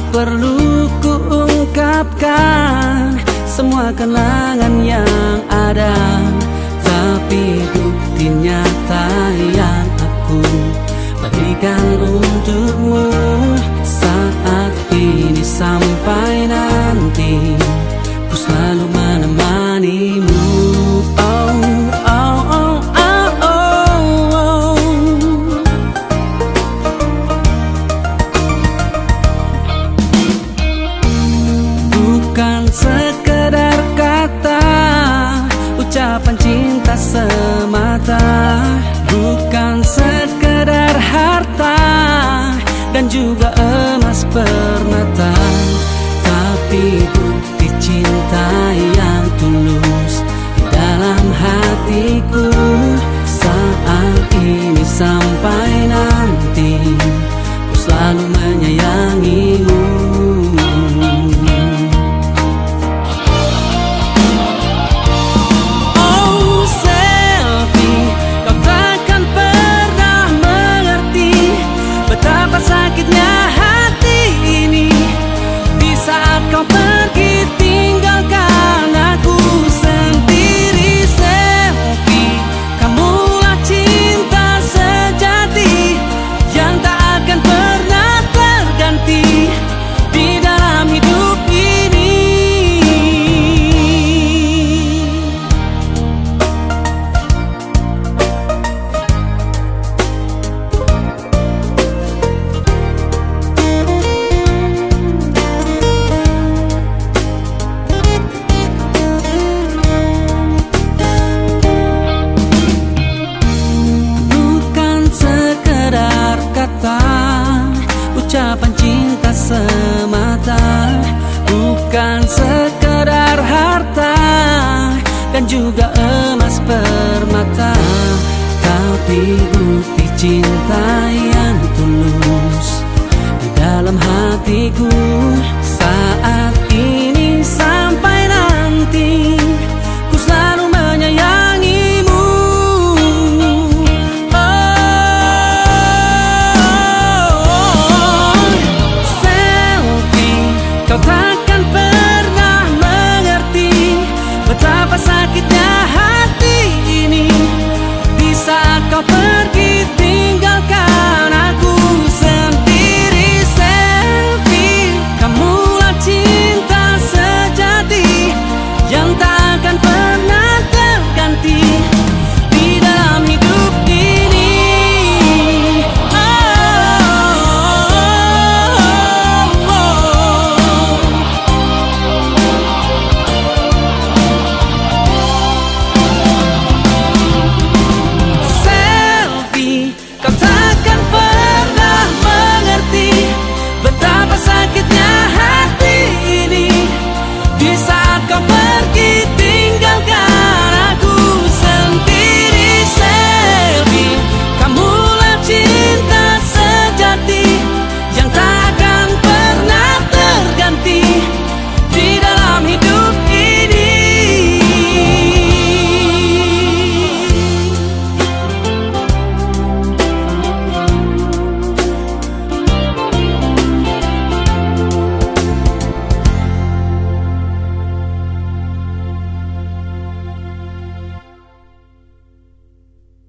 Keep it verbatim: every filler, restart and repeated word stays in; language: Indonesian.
perlu kuungkapkan semua kenangan yang ada, tapi bukti nyata yang aku berikan untukmu saat ini sampai nanti ku selalu menemanimu. Oh, oh, oh, oh, oh, oh. Bukan sekedar kata, ucapan cinta semata, bukan sekedar harta dan juga emas permata, tapi bukti cinta yang tulus di dalam hatiku saat ini sampai nanti ku selalu menyayangimu. Sakitnya hati ini di saat kau pergi tinggalkan aku sendiri. Selfie, kamulah cinta sejati yang tak akan pernah terganti di dalam hidup ini. Ucapan cinta semata, bukan sekedar harta dan juga emas permata, tapi bukti cinta yang tulus di dalam hati.